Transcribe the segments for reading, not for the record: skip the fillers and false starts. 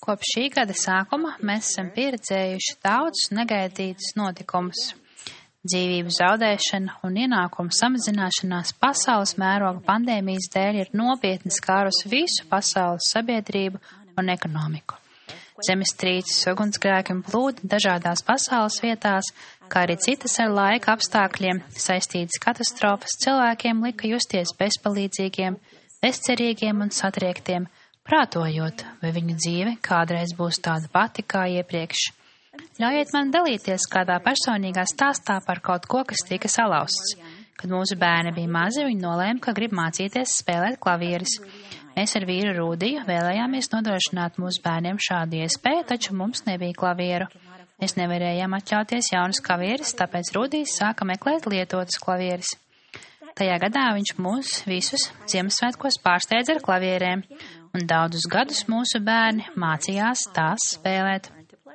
Kopš šī gada sākuma mēs esam pieredzējuši daudzus negaidītus notikumus. Dzīvību zaudēšana un ienākumu samazināšanās pasaules mēroga pandēmijas dēļ ir nopietni skārusi visu pasaules sabiedrību un ekonomiku. Zemestrīces, ugunsgrēki un plūdi dažādās pasaules vietās, kā arī citas ar laika apstākļiem saistītas katastrofas cilvēkiem lika justies bezpalīdzīgiem, bezcerīgiem un satriektiem, prātojot, vai viņu dzīve kādreiz būs tāda pati kā iepriekš. Ļaujiet man dalīties kādā personīgā stāstā par kaut ko, kas tika salauzts. Kad mūsu bērni bija mazi, viņi nolēma, ka grib mācīties spēlēt klavieres. Mēs ar vīru Rūdiju vēlējāmies nodrošināt mūsu bērniem šādu iespēju, taču mums nebija klavieru. Mēs nevarējām atļauties jaunas klavieres, tāpēc Rūdijs sāka meklēt lietotas klavieres. Tajā gadā viņš mūs visus Ziemassvētkos pārsteidza ar klavierēm, un daudzus gadus mūsu bērni mācījās tās spēlēt.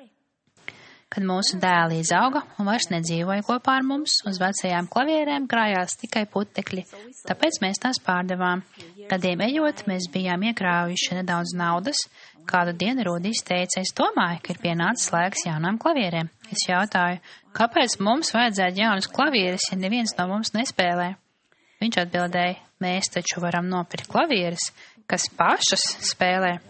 Kad mūsu dēli izauga un vairs nedzīvoja kopā ar mums, uz vecajām klavierēm krājās tikai putekļi, tāpēc mēs tās pārdevām. Gadiem ejot, mēs bijām iekrājuši nedaudz naudas. Kādu dienu Rūdijs teica, es domāju, ka ir pienācis laiks jaunām klavierēm. Es jautāju, kāpēc mums vajadzētu jaunas klavieres, ja neviens no mums nespēlē? Viņš atbildēja, mēs taču varam nopirkt klavieres, kas pašas spēlē.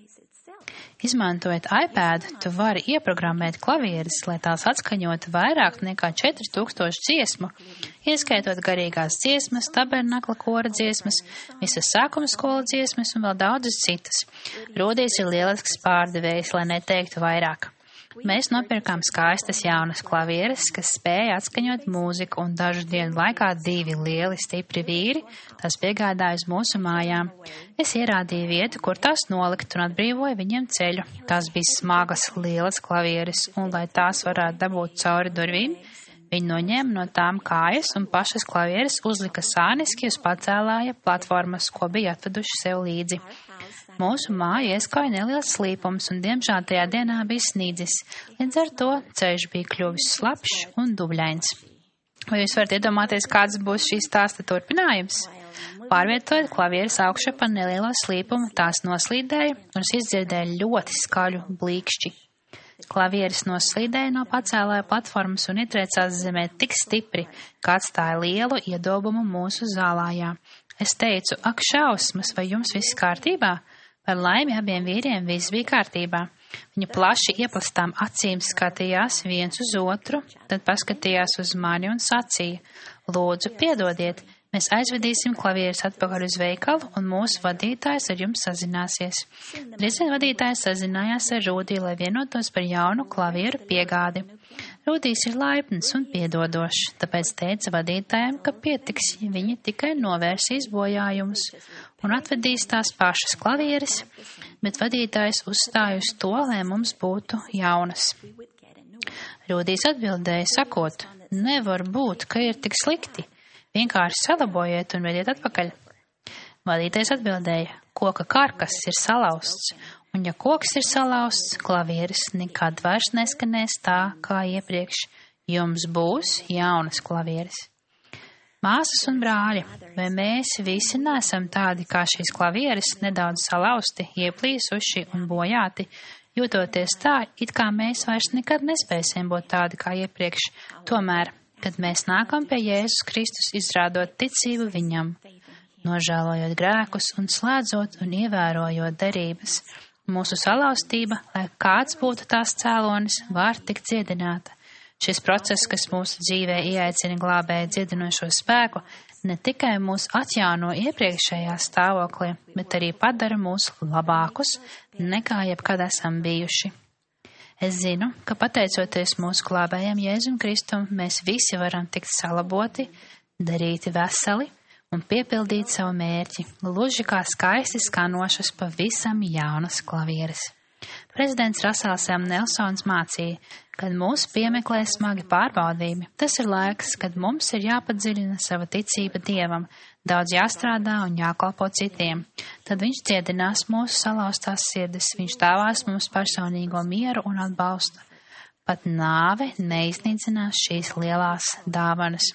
Izmantojot iPad, tu vari ieprogrammēt klavieres, lai tās atskaņotu vairāk nekā 4000 dziesmu, ieskaitot garīgās dziesmas, tabernakla kora dziesmas, visas sākuma skola dziesmas un vēl daudzas citas. Rūdijs ir lielisks pārdevējs, lai neteiktu vairāk. Mēs nopirkām skaistas jaunas klavieres, kas spēja atskaņot mūziku, un dažu dienu laikā 2 lieli stipri vīri tās piegādāja uz mūsu mājām. Es ierādīju vietu, kur tās nolikt, un atbrīvoju viņiem ceļu. Tās bija smagas, lielas klavieres, un, lai tās varētu dabūt cauri durvīm, viņi noņēma no tām kājas un pašas klavieres uzlika sāniski uz pacēlāja platformas, ko bija atveduši sev līdzi. Mūsu māju ieskauja neliels slīpums, un diemžēl tajā dienā bija snīdzis. Līdz ar to ceļš bija kļuvis slapjš un dubļains. Vai jūs varat iedomāties, kāds būs šī stāsta turpinājums? Pārvietojot klavieres augšā pa nelielo slīpumu, tās noslīdēja, un es izdzirdēju ļoti skaļu blīkšķi. Klavieres noslīdēja no pacēlāja platformas un ietriecās zemē tik stipri, ka atstāja lielu iedobumu mūsu zālājā. Es teicu, ak šausmas, vai jums viss kārtībā? Par laimi abiem vīriem viss bija kārtībā. Viņi plaši ieplastām acīm skatījās viens uz otru, tad paskatījās uz mani un sacīja, lūdzu, piedodiet, mēs aizvedīsim klavieres atpakaļ uz veikalu, un mūsu vadītājs ar jums sazināsies. Drīz vien vadītājs sazinājās ar Rūdiju, lai vienotos par jaunu klavieru piegādi. Rūdijs ir laipns un piedodošs, tāpēc teica vadītājiem, ka pietiks, ja viņi tikai novērsīs bojājumus un atvedīs tās pašas klavieres, bet vadītājs uzstāja uz to, lai mums būtu jaunas. Rūdijs atbildēja, sakot, nevar būt, ka ir tik slikti, vienkārši salabojiet un vediet atpakaļ. Vadītājs atbildēja, koka karkas ir salauzts, un ja koks ir salauzts, klavieres nekad vairs neskanēs tā, kā iepriekš. Jums būs jaunas klavieres. Māsas un brāļi, vai mēs visi neesam tādi kā šīs klavieres, nedaudz salauzti, ieplīsuši un bojāti, jūtoties tā, it kā mēs vairs nekad nespēsim būt tādi kā iepriekš. Tomēr, kad mēs nākam pie Jēzus Kristus, izrādot ticību viņam, nožēlojot grēkus un slēdzot un ievērojot derības, mūsu salauztība, lai kāds būtu tās cēlonis, var tikt dziedināta. Šis process, kas mūsu dzīvē ieaicina glābēju dziedinošo spēku, ne tikai mūs atjauno iepriekšējā stāvoklī, bet arī padara mūs labākus, nekā jebkad esam bijuši. Es zinu, ka pateicoties mūsu glābējam Jēzum Kristum, mēs visi varam tikt salaboti, darīti veseli un piepildīt savu mērķi, gluži kā skaisti skanošas pavisam jaunas klavieres. Prezidents Rasels M. Nelsons mācīja, kad mūs piemeklē smagi pārbaudījumi, tas ir laiks, kad mums ir jāpadziļina sava ticība Dievam, daudz jāstrādā un jākalpo citiem. Tad viņš dziedinās mūsu salauztās sirdis, viņš dāvās mums personīgo mieru un atbalstu. Pat nāve neiznīcinās šīs lielās dāvanas.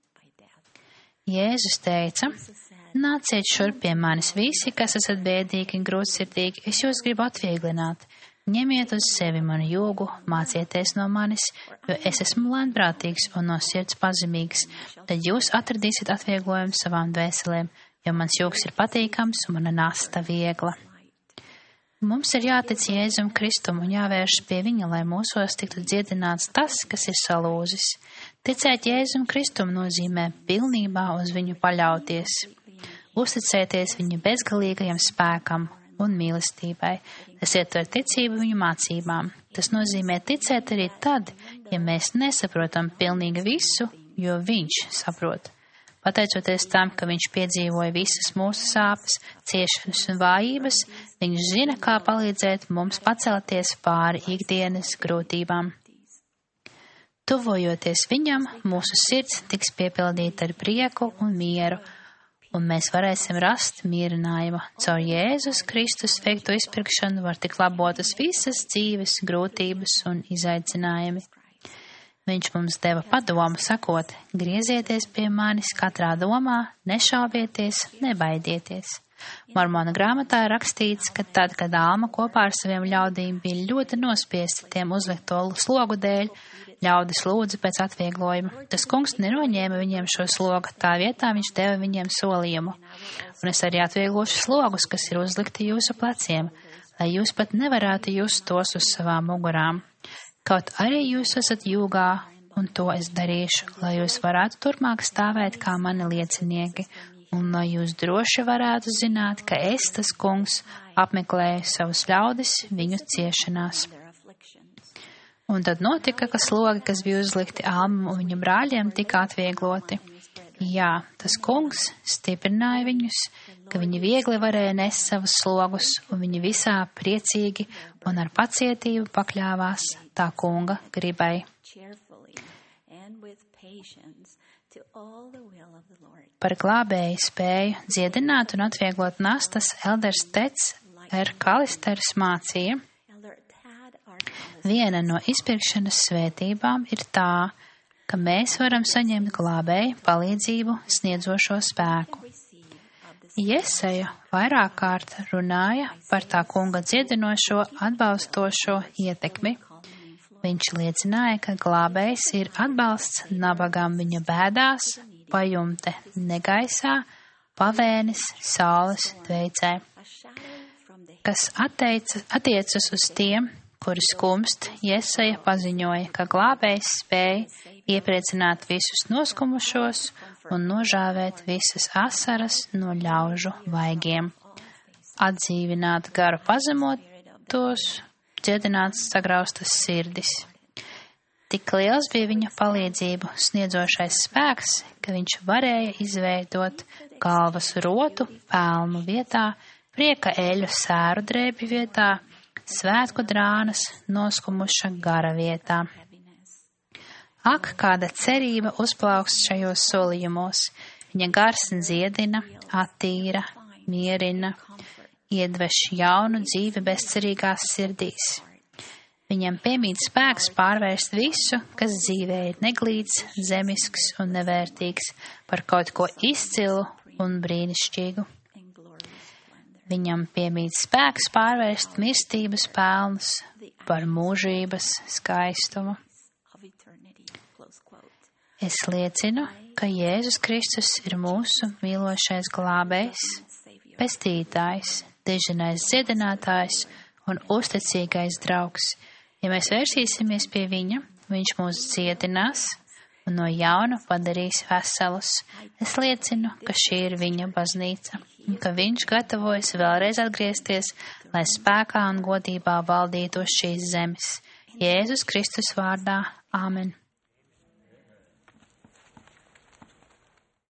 Jēzus teica, nāciet šurp pie manis visi, kas esat bēdīgi un grūtsirdīgi, es jūs gribu atvieglināt. Ņemiet uz sevi manu jūgu, mācieties no manis, jo es esmu lēnprātīgs un no sirds pazemīgs. Tad jūs atradīsiet atvieglojumu savām dvēselēm, jo mans jūgs ir patīkams un mana nasta viegla. Mums ir jātic Jēzum Kristum un jāvēršas pie viņa, lai mūsos tiktu dziedināts tas, kas ir salūzis. Ticēt Jēzum Kristum nozīmē pilnībā uz viņu paļauties, uzticēties viņa bezgalīgajam spēkam un mīlestībai. Tas ietver ticību viņu mācībām. Tas nozīmē ticēt arī tad, ja mēs nesaprotam pilnīgi visu, jo viņš saprot. Pateicoties tam, ka viņš piedzīvoja visas mūsu sāpes, ciešanas un vājības, viņš zina, kā palīdzēt mums pacelties pāri ikdienas grūtībām. Tuvojoties viņam, mūsu sirds tiks piepildīta ar prieku un mieru, un mēs varēsim rast mierinājumu. Caur Jēzus Kristus veikto izpirkšanu var tik labotas visas dzīves grūtības un izaicinājumi. Viņš mums deva padomu, sakot, griezieties pie manis katrā domā, nešaubieties, nebaidieties. Mormona grāmatā ir rakstīts, ka tad, kad Alma kopā ar saviem ļaudīm bija ļoti nospiesti tiem uzlikto slogu dēļ, ļaudis lūdza pēc atvieglojuma. Tas kungs nenoņēma viņiem šo slogu, tā vietā viņš deva viņiem solījumu. Un es arī atvieglošu slogus, kas ir uzlikti jūsu pleciem, lai jūs pat nevarētu just tos uz savām mugurām. Kaut arī jūs esat jūgā, un to es darīšu, lai jūs varētu turpmāk stāvēt kā mani liecinieki, un lai jūs droši varētu zināt, ka es, tas kungs, apmeklēju savus ļaudis viņu ciešanās. Un tad notika, ka slogi, kas bija uzlikti Almam un viņa brāļiem, tika atviegloti. Jā, tas kungs stiprināja viņus, ka viņi viegli varēja nest savus slogus, un viņi visā priecīgi un ar pacietību pakļāvās tā kunga gribai. Par glābēju spēju dziedināt un atvieglot nastas elders Teds R. Kalisters mācīja. Viena no izpirkšanas svētībām ir tā, ka mēs varam saņemt glābēju palīdzību sniedzošo spēku. Jesaja vairāk kārt runāja par tā kunga dziedinošo, atbalstošo ietekmi. Viņš liecināja, ka glābējs ir atbalsts nabagām viņa bēdās, pajumte negaisā, pavēnis saules dveicē. Kas attiecas uz tiem, kuri skumst, Jesaja paziņoja, ka glābējs spēja iepriecināt visus noskumušos un nožāvēt visas asaras no ļaužu vaigiem, atdzīvināt garu pazemotos, dziedināt sagraustas sirdis. Tik liels bija viņa palīdzību sniedzošais spēks, ka viņš varēja izveidot galvas rotu pelnu vietā, prieka eļu sēru drēbju vietā, svētku drānas noskumuša gara vietā. Ak, kāda cerība uzplaukst šajos solījumos. Viņa gars dziedina, attīra, mierina, iedveš jaunu dzīvi bezcerīgās sirdīs. Viņam piemīt spēks pārvērst visu, kas dzīvē ir neglīts, zemisks un nevērtīgs, par kaut ko izcilu un brīnišķīgu. Viņam piemīt spēks pārvērst mirstības pelnus par mūžības skaistumu. Es liecinu, ka Jēzus Kristus ir mūsu mīlošais glābējs, pestītājs, diženais dziedinātājs un uzticīgais draugs. Ja mēs vērsīsimies pie viņa, viņš mūs dziedinās un no jauna padarīs veselus. Es liecinu, ka šī ir viņa baznīca un ka viņš gatavojas vēlreiz atgriezties, lai spēkā un godībā valdītu uz šīs zemes. Jēzus Kristus vārdā. Āmen.